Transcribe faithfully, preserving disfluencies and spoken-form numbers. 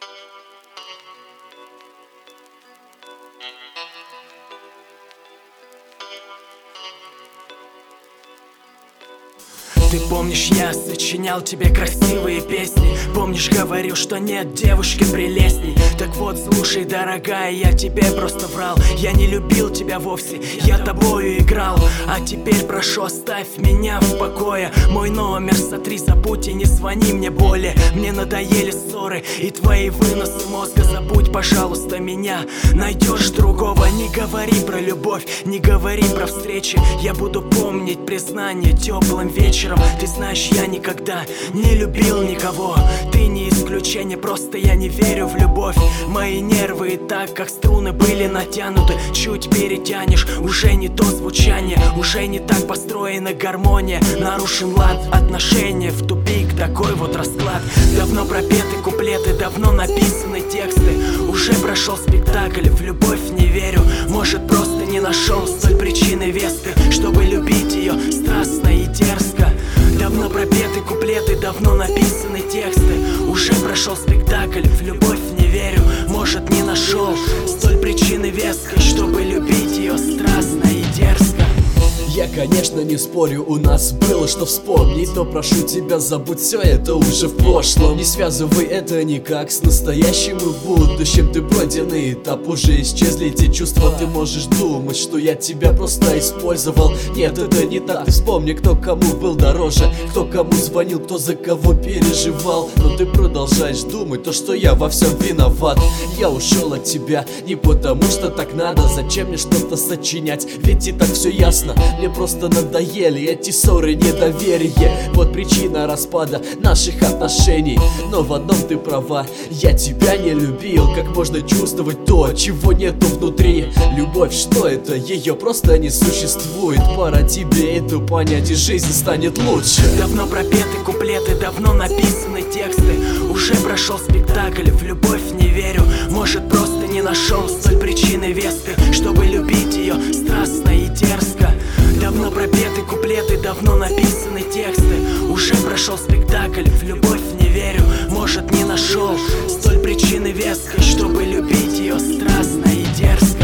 Ты помнишь, я сочинял тебе красивые песни. Помнишь, говорил, что нет девушки прелестней. Так вот, слушай, дорогая, я тебе просто врал. Я не любил тебя вовсе, я тобою играл. А теперь прошу, оставь меня в покое. Мой номер сотри, забудь и не звони мне более. Мне надоели ссоры и твои выносы мозга. Забудь, пожалуйста, меня, найдешь другого. Не говори про любовь, не говори про встречи. Я буду помнить признание теплым вечером. Ты знаешь, я никогда не любил никого. Ты не исключение, просто я не верю в любовь. Мои нервы и так, как струны были натянуты. Чуть перетянешь, уже не то звучание. Уже не так построена гармония. Нарушен лад, отношения в тупик. Такой вот расклад. Давно пропеты куплеты, давно написаны тексты. Уже прошел спектакль, в любовь не верю. Может, просто не нашел столь причины веской, чтобы любить ее страстно и дерзко. Давно пропеты куплеты, давно написаны тексты. Уже прошел спектакль, в любовь не верю. Может, не нашел столь причины веской, чтобы любить ее страстно и дерзко. Я, конечно, не спорю, у нас было что вспомнить, но прошу тебя, забудь все это уже в прошлом. Не связывай это никак с настоящим и будущим. Ты пройденный этап, уже исчезли эти чувства. Ты можешь думать, что я тебя просто использовал. Нет, это не так, ты вспомни, кто кому был дороже, кто кому звонил, кто за кого переживал. Но ты продолжаешь думать то, что я во всем виноват. Я ушел от тебя не потому, что так надо. Зачем мне что-то сочинять, ведь и так все ясно. Мне просто надоели эти ссоры, недоверие. Вот причина распада наших отношений. Но в одном ты права, я тебя не любил. Как можно чувствовать то, чего нету внутри? Любовь, что это? Ее просто не существует. Пора тебе это понять, и жизнь станет лучше. Давно пропеты куплеты, давно написаны тексты. Уже прошел спектакль, в любовь не верю. Может, просто не нашел столь причины веской, чтобы любить ее страстно и дерзко. Давно пропеты куплеты, давно написаны тексты. Уже прошел спектакль, в любовь не верю. Может, не нашел столь причины веской, чтобы любить ее страстно и дерзко.